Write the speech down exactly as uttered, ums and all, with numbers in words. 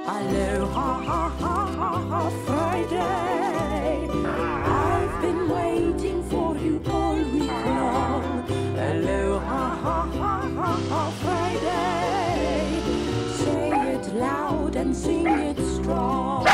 Aloha, ha, ha, ha, ha, Friday. I've been waiting for you all week long. Aloha, ha, ha, ha, ha, Friday. Say it loud and sing it strong.